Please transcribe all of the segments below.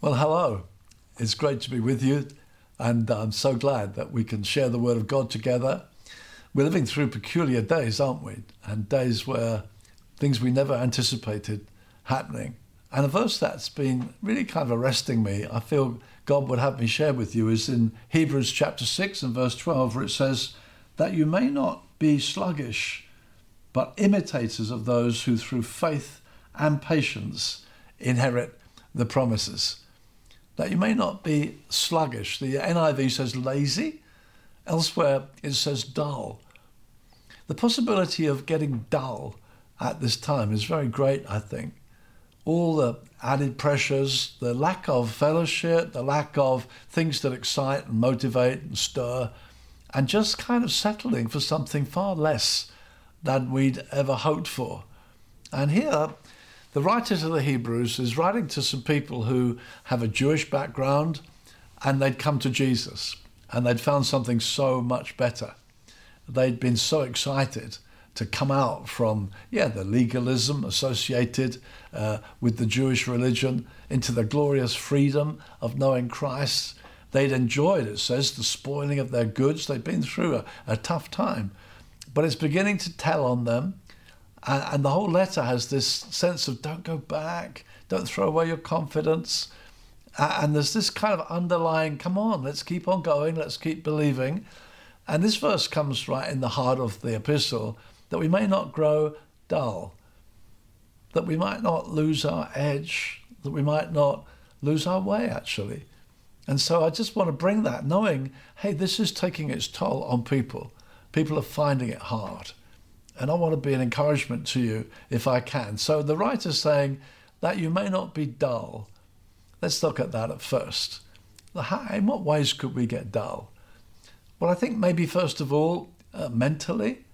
Well, hello. It's great to be with you, and I'm so glad that we can share the Word of God together. We're living through peculiar days, aren't we? And days where things we never anticipated happening. And a verse that's been really kind of arresting me, I feel God would have me share with you, is in Hebrews chapter 6 and verse 12, where it says, that you may not be sluggish, but imitators of those who through faith and patience inherit the promises. That you may not be sluggish. The NIV says lazy. Elsewhere it says dull. The possibility of getting dull at this time is very great, I think. All the added pressures, the lack of fellowship, the lack of things that excite and motivate and stir, and just kind of settling for something far less than we'd ever hoped for. And here, the writer to the Hebrews is writing to some people who have a Jewish background, and they'd come to Jesus and they'd found something so much better. They'd been so excited to come out from, the legalism associated with the Jewish religion into the glorious freedom of knowing Christ. They'd enjoyed, it says, the spoiling of their goods. They'd been through a tough time, but it's beginning to tell on them. And the whole letter has this sense of don't go back, don't throw away your confidence. And there's this kind of underlying, come on, let's keep on going, let's keep believing. And this verse comes right in the heart of the epistle, that we may not grow dull, that we might not lose our edge, that we might not lose our way, actually. And so I just want to bring that, knowing, hey, this is taking its toll on people. People are finding it hard. And I want to be an encouragement to you if I can. So the writer's saying that you may not be dull. Let's look at that at first. In what ways could we get dull? Well, I think maybe first of all, mentally,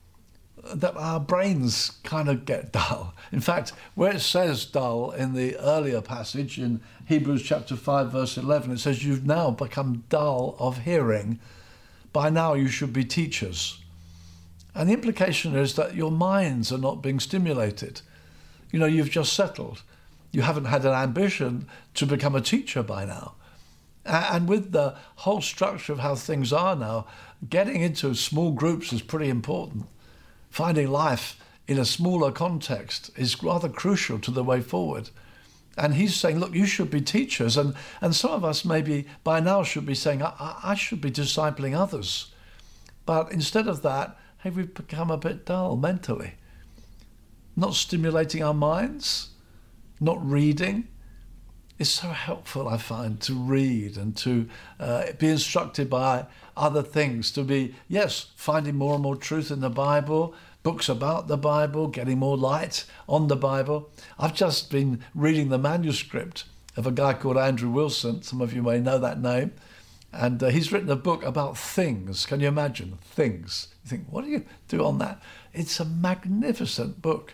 that our brains kind of get dull. In fact, where it says dull in the earlier passage in Hebrews chapter 5, verse 11, it says, you've now become dull of hearing. By now you should be teachers. And the implication is that your minds are not being stimulated. You've just settled. You haven't had an ambition to become a teacher by now. And with the whole structure of how things are now, getting into small groups is pretty important. Finding life in a smaller context is rather crucial to the way forward. And he's saying, look, you should be teachers. And some of us maybe by now should be saying, I should be discipling others. But instead of that, we've become a bit dull mentally. Not stimulating our minds, not reading. It's so helpful, I find, to read and to be instructed by other things, to be, finding more and more truth in the Bible, books about the Bible, getting more light on the Bible. I've just been reading the manuscript of a guy called Andrew Wilson. Some of you may know that name. And he's written a book about things. Can you imagine? Things. You think, what do you do on that? It's a magnificent book.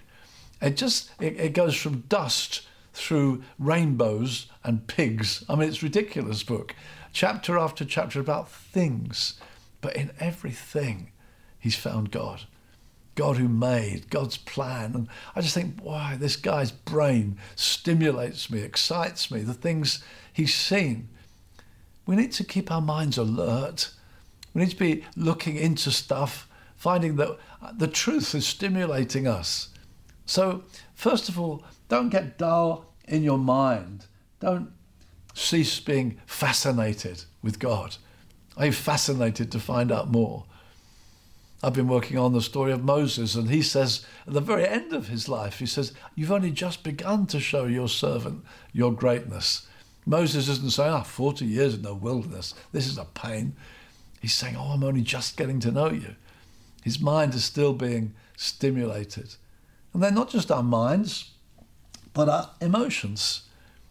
It goes from dust through rainbows and pigs. I mean, it's a ridiculous book. Chapter after chapter about things. But in everything, he's found God. God who made, God's plan. And I just think, wow, this guy's brain stimulates me, excites me, the things he's seen. We need to keep our minds alert. We need to be looking into stuff, finding that the truth is stimulating us. So, first of all, don't get dull in your mind. Don't cease being fascinated with God. Are you fascinated to find out more? I've been working on the story of Moses, and he says, at the very end of his life, he says, you've only just begun to show your servant your greatness. Moses isn't saying, 40 years in the wilderness, this is a pain. He's saying, I'm only just getting to know you. His mind is still being stimulated. And they're not just our minds, but our emotions.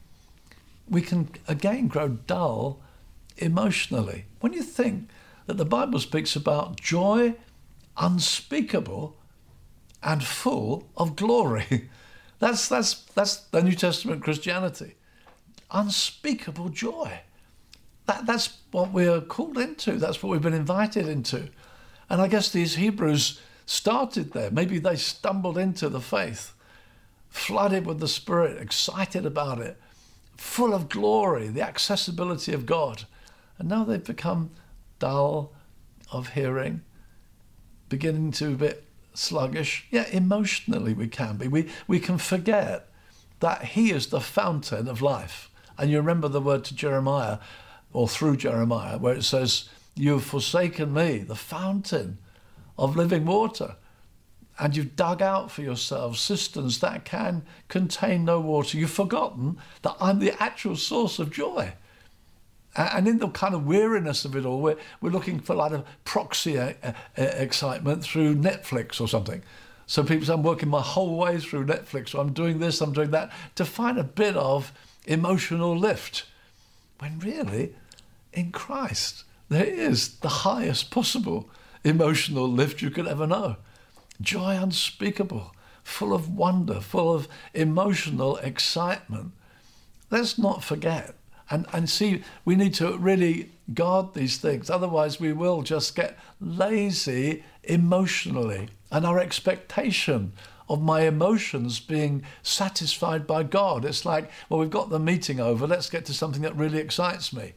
We can, again, grow dull emotionally. When you think that the Bible speaks about joy unspeakable and full of glory, that's the New Testament Christianity. Unspeakable joy. That's what we're called into. That's what we've been invited into. And I guess these Hebrews started there. Maybe they stumbled into the faith, flooded with the Spirit, excited about it, full of glory, the accessibility of God. And now they've become dull of hearing, beginning to be a bit sluggish. Yeah, emotionally we can be. We can forget that he is the fountain of life. And you remember the word to Jeremiah, or through Jeremiah, where it says, you have forsaken me, the fountain of living water. And you've dug out for yourselves cisterns that can contain no water. You've forgotten that I'm the actual source of joy. And in the kind of weariness of it all, we're looking for like a proxy excitement through Netflix or something. So people say, I'm working my whole way through Netflix, or I'm doing this, I'm doing that, to find a bit of emotional lift. When really, in Christ, there is the highest possible emotional lift you could ever know. Joy unspeakable, full of wonder, full of emotional excitement. Let's not forget. And see, we need to really guard these things. Otherwise, we will just get lazy emotionally. And our expectation of my emotions being satisfied by God. It's like, well, we've got the meeting over. Let's get to something that really excites me.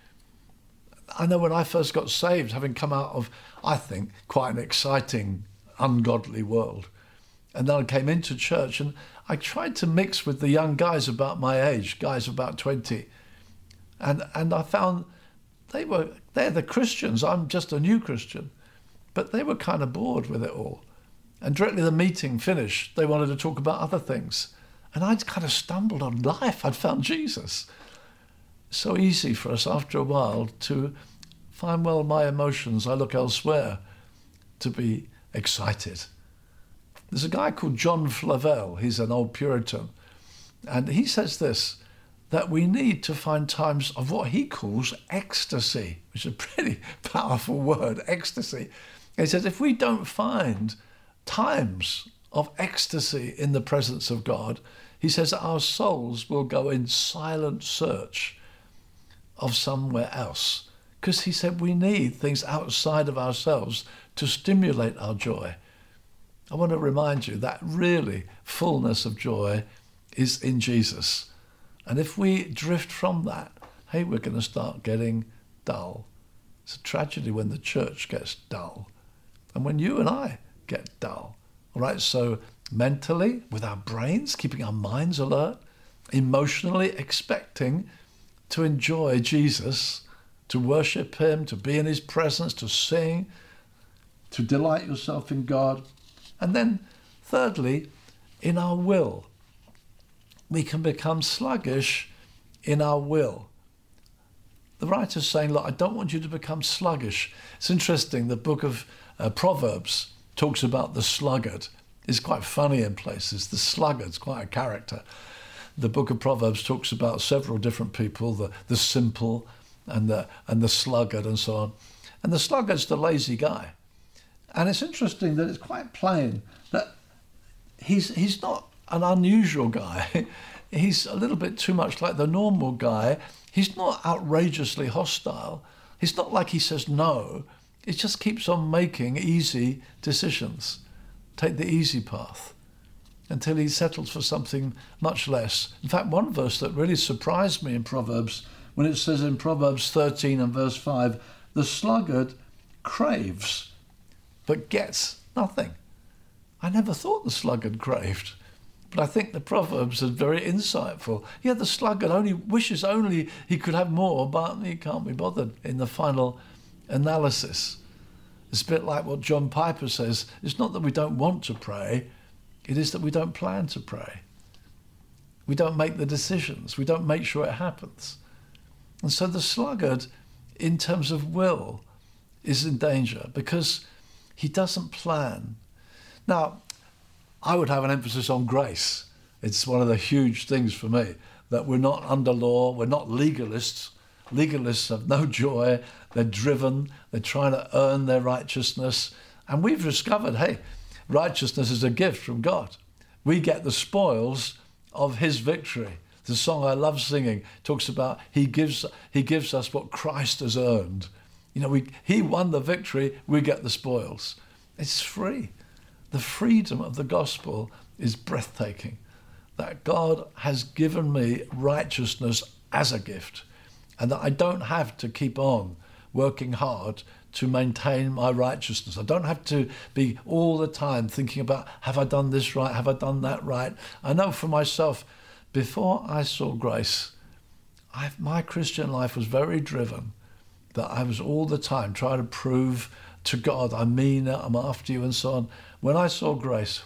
I know when I first got saved, having come out of, I think, quite an exciting, ungodly world. And then I came into church and I tried to mix with the young guys about my age, guys about 20. And I found they're the Christians. I'm just a new Christian. But they were kind of bored with it all. And directly the meeting finished, they wanted to talk about other things. And I'd kind of stumbled on life. I'd found Jesus. So easy for us after a while to find, well, my emotions, I look elsewhere to be excited. There's a guy called John Flavel. He's an old Puritan. And he says this, that we need to find times of what he calls ecstasy, which is a pretty powerful word, ecstasy. He says if we don't find times of ecstasy in the presence of God, he says that our souls will go in silent search of somewhere else. Because he said we need things outside of ourselves to stimulate our joy. I want to remind you that really fullness of joy is in Jesus. And if we drift from that, hey, we're going to start getting dull. It's a tragedy when the church gets dull. And when you and I get dull. All right, so mentally, with our brains, keeping our minds alert, emotionally expecting to enjoy Jesus, to worship him, to be in his presence, to sing, to delight yourself in God. And then thirdly, in our will. We can become sluggish in our will. The writer's saying, look, I don't want you to become sluggish. It's interesting, the book of Proverbs talks about the sluggard. It's quite funny in places. The sluggard's quite a character. The book of Proverbs talks about several different people, the simple and the sluggard and so on. And the sluggard's the lazy guy. And it's interesting that it's quite plain that he's not an unusual guy. He's a little bit too much like the normal guy. He's not outrageously hostile. He's not like he says no. He just keeps on making easy decisions. Take the easy path until he settles for something much less. In fact, one verse that really surprised me in Proverbs, when it says in Proverbs 13 and verse 5, the sluggard craves but gets nothing. I never thought the sluggard craved. But I think the Proverbs are very insightful. Yeah, the sluggard wishes only he could have more, but he can't be bothered in the final analysis. It's a bit like what John Piper says. It's not that we don't want to pray. It is that we don't plan to pray. We don't make the decisions. We don't make sure it happens. And so the sluggard, in terms of will, is in danger because he doesn't plan. Now, I would have an emphasis on grace. It's one of the huge things for me, that we're not under law, we're not legalists. Legalists have no joy, they're driven, they're trying to earn their righteousness. And we've discovered, hey, righteousness is a gift from God. We get the spoils of his victory. The song I love singing talks about he gives us what Christ has earned. You know, he won the victory, we get the spoils. It's free. The freedom of the gospel is breathtaking. that God has given me righteousness as a gift, and that I don't have to keep on working hard to maintain my righteousness. I don't have to be all the time thinking about, have I done this right? Have I done that right? I know for myself, before I saw grace, my Christian life was very driven, that I was all the time trying to prove to God, I mean it, I'm after you, and so on. When I saw grace,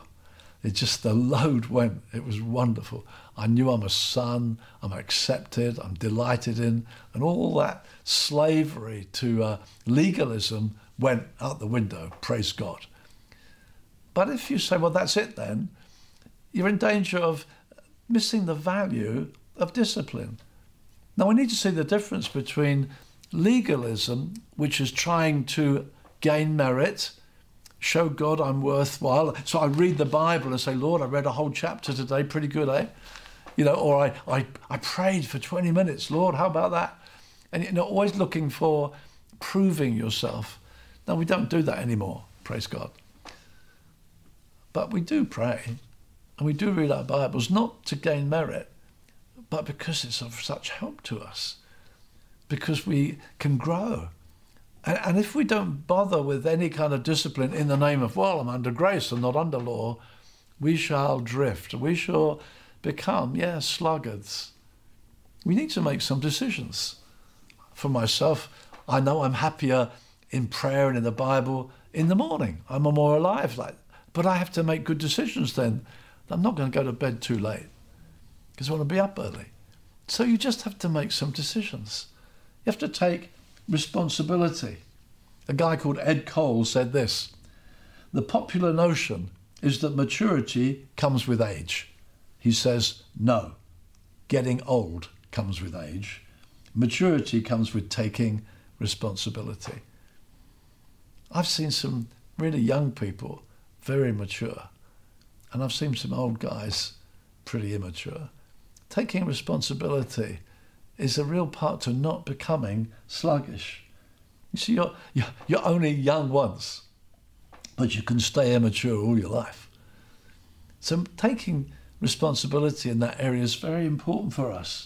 the load went. It was wonderful. I knew I'm a son, I'm accepted, I'm delighted in, and all that slavery to legalism went out the window, praise God. But if you say, well, that's it then, you're in danger of missing the value of discipline. Now, we need to see the difference between legalism, which is trying to gain merit, show God I'm worthwhile. So I read the Bible and say, Lord, I read a whole chapter today, pretty good, eh? Or I prayed for 20 minutes, Lord, how about that? And always looking for proving yourself. No, we don't do that anymore, praise God. But we do pray and we do read our Bibles, not to gain merit, but because it's of such help to us, because we can grow. And if we don't bother with any kind of discipline in the name of, well, I'm under grace and not under law, we shall drift. We shall become, sluggards. We need to make some decisions. For myself, I know I'm happier in prayer and in the Bible in the morning. I'm more alive. But I have to make good decisions then. I'm not going to go to bed too late because I want to be up early. So you just have to make some decisions. You have to take responsibility. A guy called Ed Cole said this: the popular notion is that maturity comes with age. He says, no, getting old comes with age. Maturity comes with taking responsibility. I've seen some really young people, very mature, and I've seen some old guys, pretty immature. Taking responsibility is a real part to not becoming sluggish. You see, you're only young once, but you can stay immature all your life. So taking responsibility in that area is very important for us.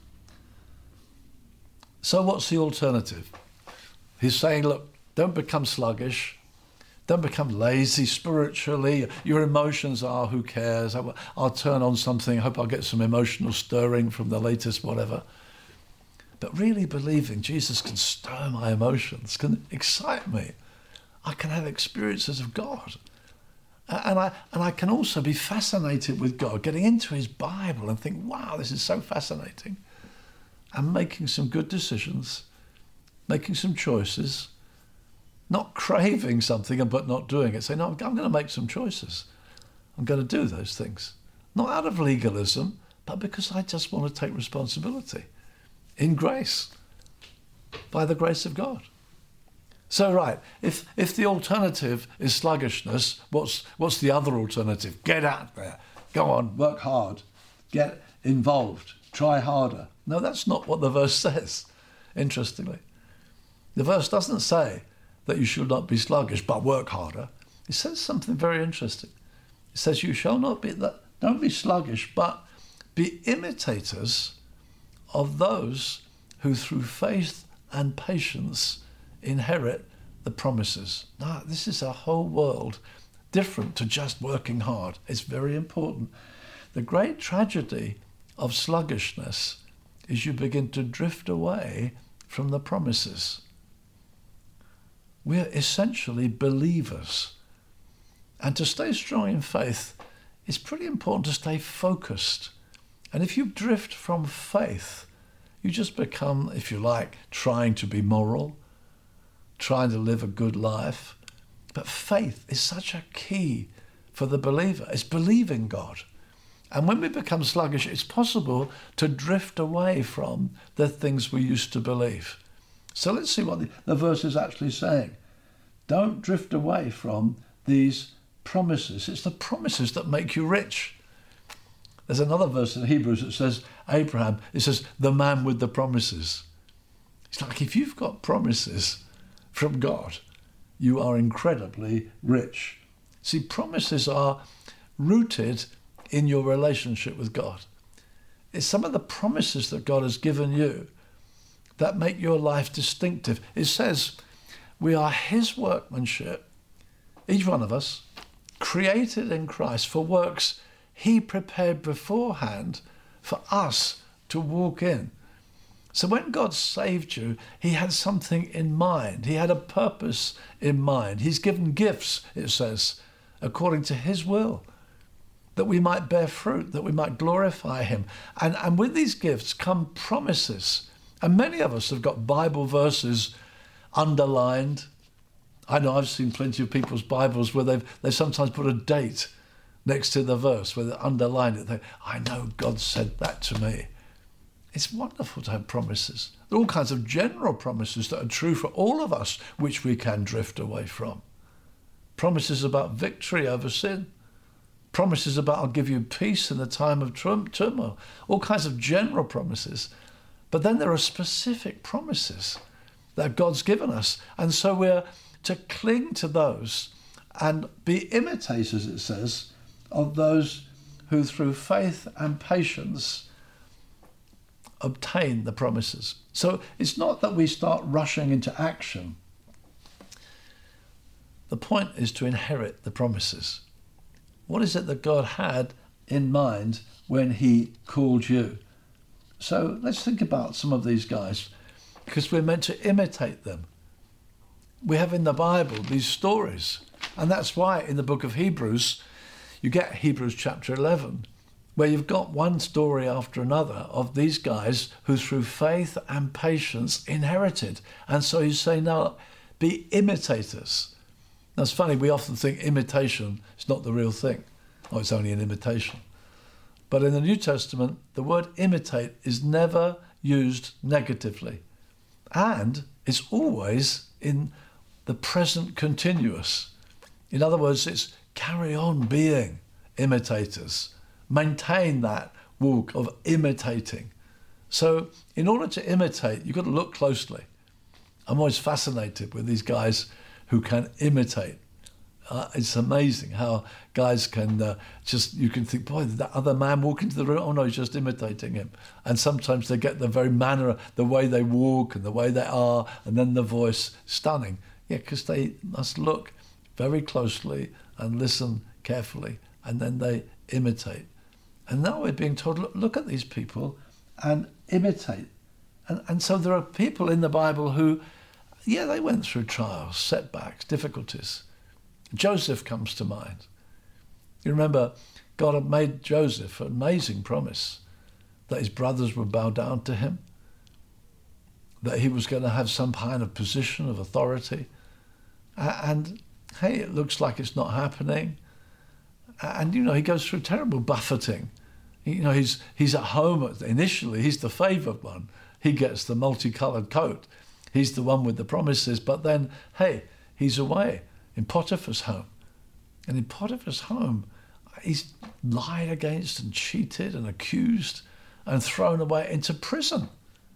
So what's the alternative? He's saying, look, don't become sluggish. Don't become lazy spiritually. Your emotions are, who cares? I'll turn on something. I hope I'll get some emotional stirring from the latest whatever. But really believing Jesus can stir my emotions, can excite me. I can have experiences of God. And I can also be fascinated with God, getting into his Bible and think, wow, this is so fascinating. And making some good decisions, making some choices, not craving something but not doing it. Say, no, I'm going to make some choices. I'm going to do those things. Not out of legalism, but because I just want to take responsibility in grace, by the grace of God. So, right, if the alternative is sluggishness, what's the other alternative? Get out there, go on, work hard, get involved, try harder. No, that's not what the verse says, interestingly. The verse doesn't say that you should not be sluggish, but work harder. It says something very interesting. It says you shall not be, don't be sluggish, but be imitators of those who through faith and patience inherit the promises. Now, this is a whole world different to just working hard. It's very important. The great tragedy of sluggishness is you begin to drift away from the promises. We're essentially believers. And to stay strong in faith, it's pretty important to stay focused. And if you drift from faith, you just become, if you like, trying to be moral, trying to live a good life. But faith is such a key for the believer. It's believing God. And when we become sluggish, it's possible to drift away from the things we used to believe. So let's see what the verse is actually saying. Don't drift away from these promises. It's the promises that make you rich. There's another verse in Hebrews that says, Abraham, it says, the man with the promises. It's like if you've got promises from God, you are incredibly rich. See, promises are rooted in your relationship with God. It's some of the promises that God has given you that make your life distinctive. It says, we are his workmanship, each one of us, created in Christ for works he prepared beforehand for us to walk in. So when God saved you, he had something in mind. He had a purpose in mind. He's given gifts, it says, according to his will, that we might bear fruit, that we might glorify him. And with these gifts come promises. And many of us have got Bible verses underlined. I know I've seen plenty of people's Bibles where they've sometimes put a date next to the verse, where they underline it. I know God said that to me. It's wonderful to have promises. There are all kinds of general promises that are true for all of us, which we can drift away from. Promises about victory over sin. Promises about I'll give you peace in the time of turmoil. All kinds of general promises. But then there are specific promises that God's given us. And so we're to cling to those and be imitators, it says, of those who through faith and patience obtain the promises. So it's not that we start rushing into action. The point is to inherit the promises. What is it that God had in mind when he called you? So let's think about some of these guys, because we're meant to imitate them. We have in the Bible these stories, and that's why in the book of Hebrews, you get Hebrews chapter 11, where you've got one story after another of these guys who through faith and patience inherited. And so you say, now, be imitators. Now, it's funny, we often think imitation is not the real thing. Oh, it's only an imitation. But in the New Testament, the word imitate is never used negatively. And it's always in the present continuous. In other words, it's carry on being imitators. Maintain that walk of imitating. So in order to imitate, you've got to look closely. I'm always fascinated with these guys who can imitate. It's amazing how guys can you can think, boy, did that other man walk into the room? Oh no, he's just imitating him. And sometimes they get the very manner, the way they walk and the way they are, and then the voice, stunning. Yeah, because they must look very closely and listen carefully, and then they imitate. And now we're being told, look at these people and imitate. And so there are people in the Bible who, yeah, they went through trials, setbacks, difficulties. Joseph comes to mind. You remember, God had made Joseph an amazing promise that his brothers would bow down to him, that he was going to have some kind of position of authority. And hey, it looks like it's not happening. And, he goes through terrible buffeting. He's at home initially. He's the favoured one. He gets the multicoloured coat. He's the one with the promises. But then, hey, he's away in Potiphar's home. And in Potiphar's home, he's lied against and cheated and accused and thrown away into prison.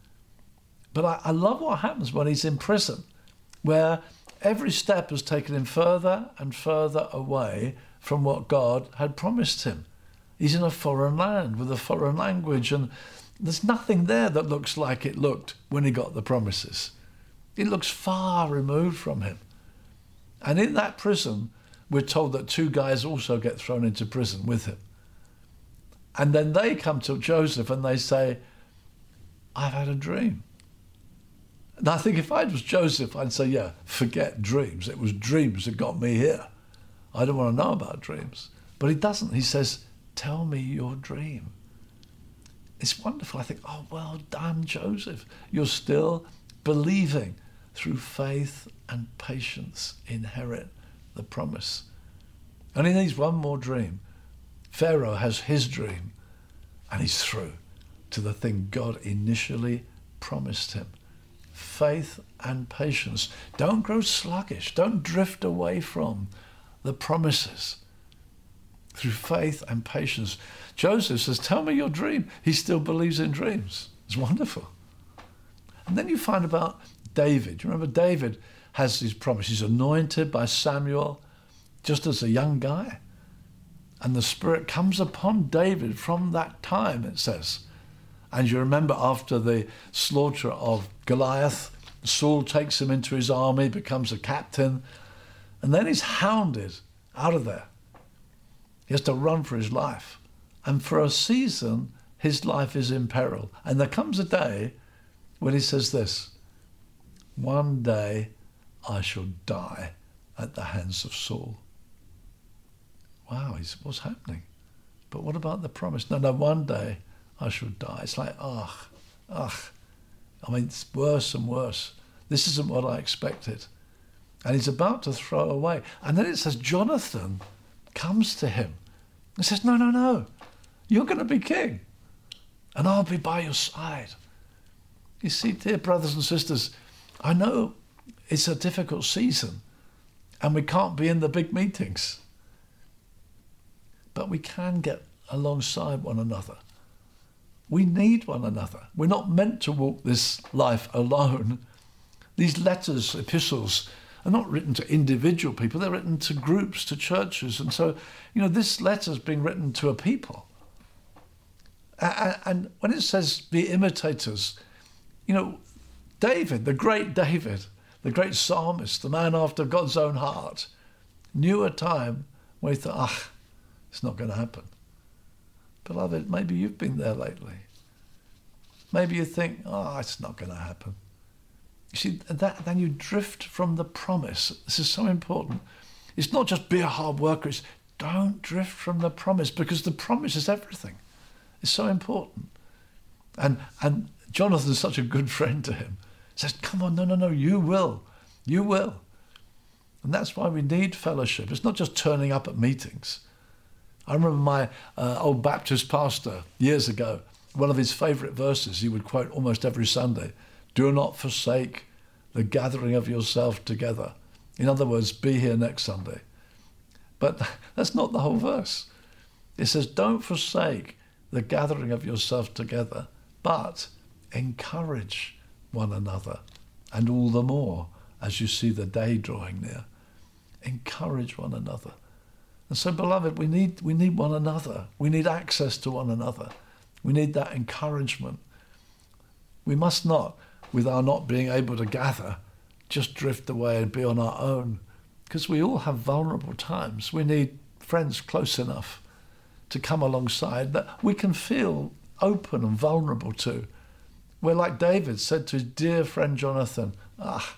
But I love what happens when he's in prison, where every step has taken him further and further away from what God had promised him. He's in a foreign land with a foreign language, and there's nothing there that looks like it looked when he got the promises. It looks far removed from him. And in that prison, we're told that two guys also get thrown into prison with him. And then they come to Joseph and they say, I've had a dream. And I think if I was Joseph, I'd say, yeah, forget dreams. It was dreams that got me here. I don't want to know about dreams. But he doesn't. He says, tell me your dream. It's wonderful. I think, oh, well done, Joseph. You're still believing. Through faith and patience, inherit the promise. And he needs one more dream. Pharaoh has his dream, and he's through to the thing God initially promised him. Faith and patience. Don't grow sluggish. Don't drift away from the promises. Through faith and patience. Joseph says, tell me your dream. He still believes in dreams. It's wonderful. And then you find about David. You remember David has his promise. He's anointed by Samuel just as a young guy. And the Spirit comes upon David from that time, it says. And you remember after the slaughter of Goliath, Saul takes him into his army, becomes a captain, and then he's hounded out of there. He has to run for his life. And for a season, his life is in peril. And there comes a day when he says this, one day I shall die at the hands of Saul. Wow, what's happening? But what about the promise? No, one day I shall die. It's like, I mean, it's worse and worse. This isn't what I expected. And he's about to throw away. And then it says Jonathan comes to him and says, no, you're going to be king and I'll be by your side. You see, dear brothers and sisters, I know it's a difficult season and we can't be in the big meetings, but we can get alongside one another. We need one another. We're not meant to walk this life alone. These letters, epistles, are not written to individual people. They're written to groups, to churches. And so, this letter's being written to a people. And when it says be imitators, David, the great psalmist, the man after God's own heart, knew a time where he thought, it's not going to happen. Beloved, maybe you've been there lately. Maybe you think, it's not going to happen. You see, then you drift from the promise. This is so important. It's not just be a hard worker. It's don't drift from the promise, because the promise is everything. It's so important. And Jonathan's such a good friend to him. He says, come on, no, you will. You will. And that's why we need fellowship. It's not just turning up at meetings. I remember my old Baptist pastor years ago, one of his favourite verses he would quote almost every Sunday, do not forsake the gathering of yourself together. In other words, be here next Sunday. But that's not the whole verse. It says, don't forsake the gathering of yourself together, but encourage one another, and all the more as you see the day drawing near. Encourage one another. And so, beloved, we need one another. We need access to one another. We need that encouragement. We must not, with our not being able to gather, just drift away and be on our own, because we all have vulnerable times. We need friends close enough to come alongside that we can feel open and vulnerable to. Where, like David said to his dear friend Jonathan, I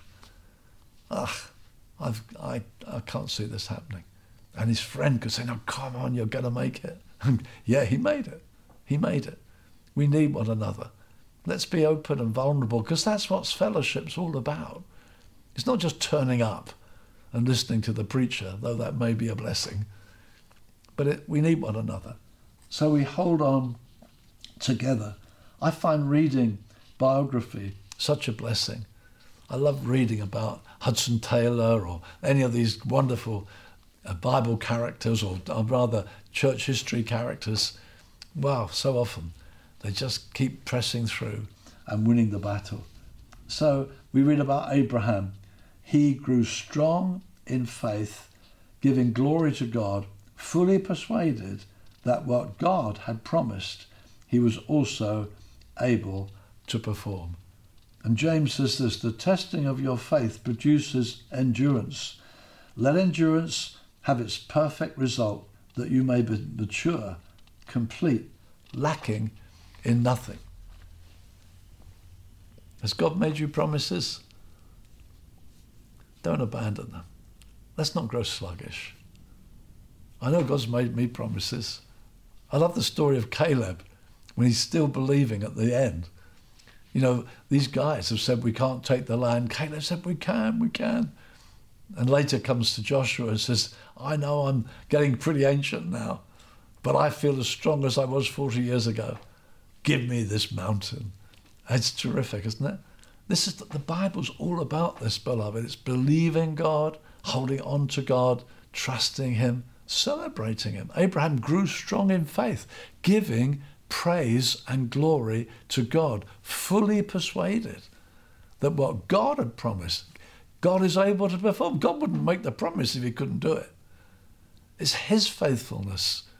can't see this happening. And his friend could say, no, come on, you're going to make it. And yeah, he made it. He made it. We need one another. Let's be open and vulnerable, because that's what fellowship's all about. It's not just turning up and listening to the preacher, though that may be a blessing. But we need one another. So we hold on together. I find reading biography such a blessing. I love reading about Hudson Taylor or any of these wonderful Bible characters, or rather church history characters. Wow, so often they just keep pressing through and winning the battle. So we read about Abraham. He grew strong in faith, giving glory to God, fully persuaded that what God had promised, he was also able to perform. And James says this, the testing of your faith produces endurance. Let endurance have its perfect result, that you may be mature, complete, lacking in nothing. Has God made you promises? Don't abandon them. Let's not grow sluggish. I know God's made me promises. I love the story of Caleb when he's still believing at the end. These guys have said we can't take the land. Caleb said we can. And later comes to Joshua and says, I know I'm getting pretty ancient now, but I feel as strong as I was 40 years ago. Give me this mountain. It's terrific, isn't it? The Bible's all about this, beloved. It's believing God, holding on to God, trusting him, celebrating him. Abraham grew strong in faith, giving praise and glory to God, fully persuaded that what God had promised, God is able to perform. God wouldn't make the promise if he couldn't do it. It's his faithfulness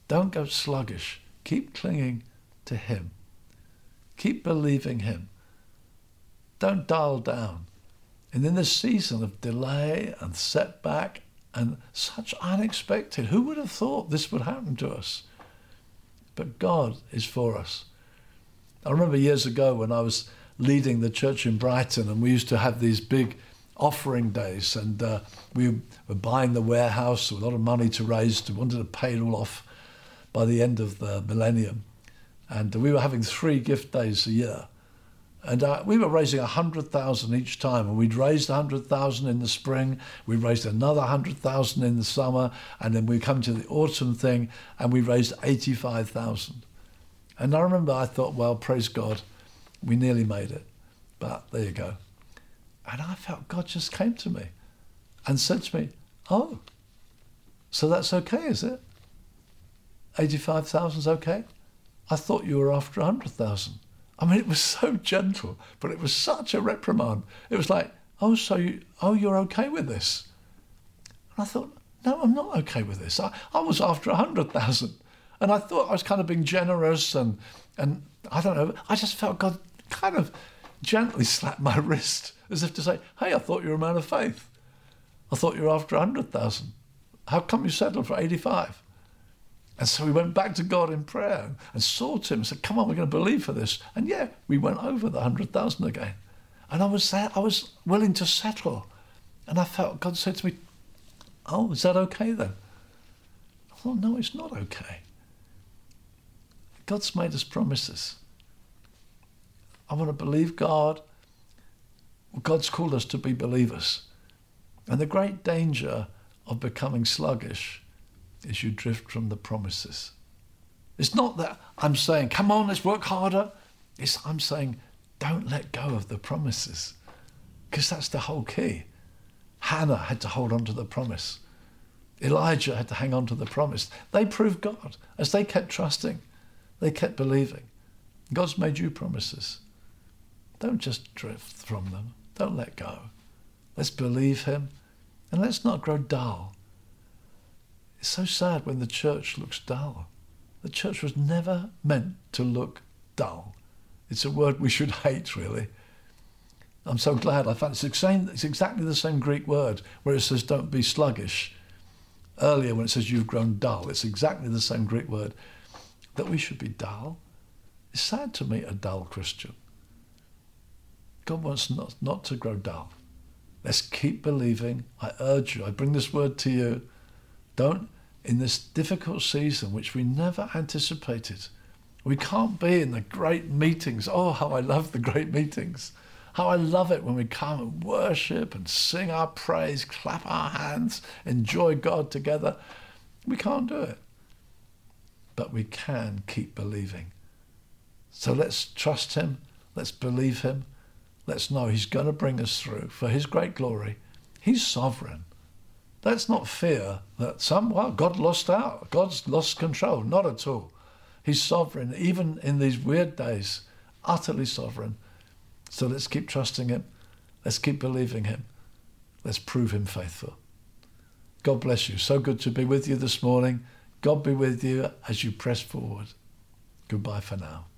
Don't go sluggish. Keep clinging to him. Keep believing him. Don't dial down. And in this season of delay and setback and such unexpected, who would have thought this would happen to us? But God is for us. I remember years ago when I was leading the church in Brighton, and we used to have these big offering days, and we were buying the warehouse with a lot of money to raise. We wanted to pay it all off by the end of the millennium. And we were having 3 gift days a year. And we were raising 100,000 each time. And we'd raised 100,000 in the spring. We raised another 100,000 in the summer. And then we come to the autumn thing, and we raised 85,000. And I remember I thought, well, praise God, we nearly made it. But there you go. And I felt God just came to me and said to me, oh, so that's okay, is it? 85,000 is okay? I thought you were after 100,000. I mean, it was so gentle, but it was such a reprimand. It was like, oh, so you're okay with this? And I thought, no, I'm not okay with this. I was after 100,000. And I thought I was kind of being generous and I don't know, I just felt God kind of gently slapped my wrist as if to say, hey, I thought you were a man of faith. I thought you were after 100,000. How come you settled for 85? And so we went back to God in prayer and sought him and said, come on, we're going to believe for this. And yeah, we went over the 100,000 again. And I was there, I was willing to settle. And I felt God said to me, oh, is that okay then? I thought, no, it's not okay. God's made us promises. I want to believe God. God's called us to be believers. And the great danger of becoming sluggish is you drift from the promises. It's not that I'm saying, come on, let's work harder. I'm saying, don't let go of the promises. Because that's the whole key. Hannah had to hold on to the promise. Elijah had to hang on to the promise. They proved God. As they kept trusting, they kept believing. God's made you promises. Don't just drift from them. Don't let go. Let's believe him, and let's not grow dull. It's so sad when the church looks dull. The church was never meant to look dull. It's a word we should hate, really. I'm so glad I found it's exactly the same Greek word where it says don't be sluggish. Earlier when it says you've grown dull, it's exactly the same Greek word. That we should be dull. It's sad to meet a dull Christian. God wants not to grow dull. Let's keep believing. I urge you, I bring this word to you. Don't, in this difficult season, which we never anticipated, we can't be in the great meetings. Oh, how I love the great meetings. How I love it when we come and worship and sing our praise, clap our hands, enjoy God together. We can't do it. But we can keep believing. So let's trust him. Let's believe him. Let's know he's going to bring us through for his great glory. He's sovereign. Let's not fear that God lost out. God's lost control. Not at all. He's sovereign, even in these weird days, utterly sovereign. So let's keep trusting him. Let's keep believing him. Let's prove him faithful. God bless you. So good to be with you this morning. God be with you as you press forward. Goodbye for now.